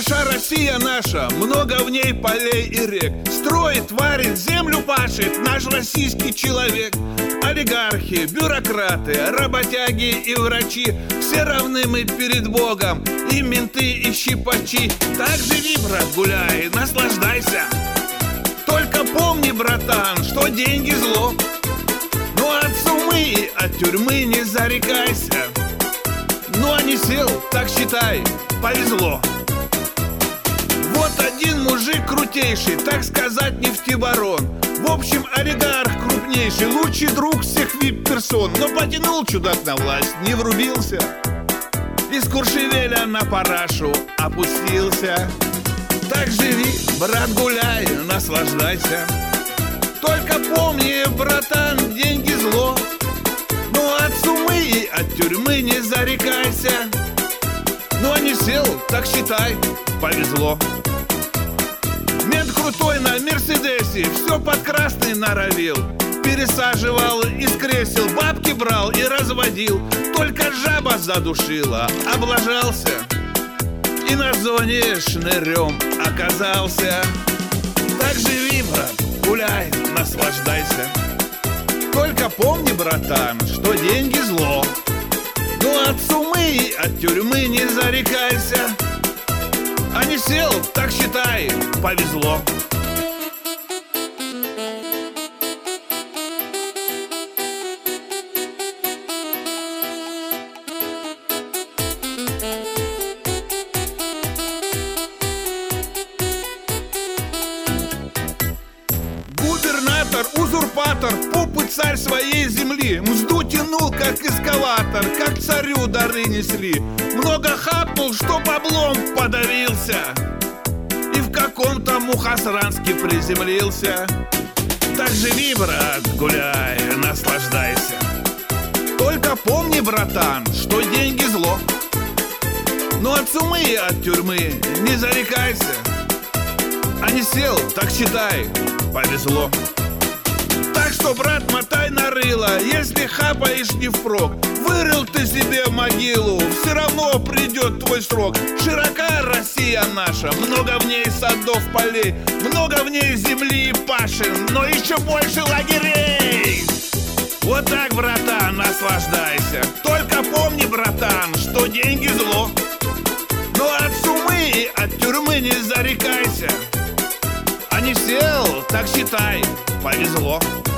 Хороша Россия наша, много в ней полей и рек. Строит, варит, землю пашет наш российский человек. Олигархи, бюрократы, работяги и врачи, все равны мы перед Богом, и менты, и щипачи. Так живи, брат, гуляй, наслаждайся. Только помни, братан, что деньги зло. Ну от сумы и от тюрьмы не зарекайся. Ну а не сел, так считай, повезло. Вот один мужик крутейший, так сказать, нефтебарон. В общем, олигарх крупнейший, лучший друг всех вип-персон. Но потянул чудак на власть, не врубился. Из Куршевеля на парашу опустился. Так живи, брат, гуляй, наслаждайся. Только помни, братан, деньги зло. Ну от сумы и от тюрьмы не зарекайся. Ну а не сел, так считай, повезло. Мент крутой на Мерседесе все под красный норовил. Пересаживал из кресел, бабки брал и разводил. Только жаба задушила, облажался и на зоне шнырем оказался. Так живи, брат, гуляй, наслаждайся. Только помни, братан, что деньги зло. Ну от сумы и от тюрьмы не зарекайся. А не сел, так считай, повезло. Губернатор, узурпатор, поп и царь своей земли, мзду тянул, как эскалатор, как царю дары несли. Много хапнул, что баблом подавился, и в каком-то Мухосранске приземлился. Так живи, брат, гуляй, наслаждайся. Только помни, братан, что деньги зло. Но от сумы и от тюрьмы не зарекайся. А не сел, так считай, повезло. Так что, брат, мотай на рыло, если хапаешь не впрок. Вырыл ты себе могилу, все равно придет твой срок. Широка Россия наша, много в ней садов, полей, много в ней земли и пашин, но еще больше лагерей. Вот так, братан, наслаждайся. Только помни, братан, что деньги зло. Но от сумы и от тюрьмы не зарекайся. А не сел, так считай, повезло.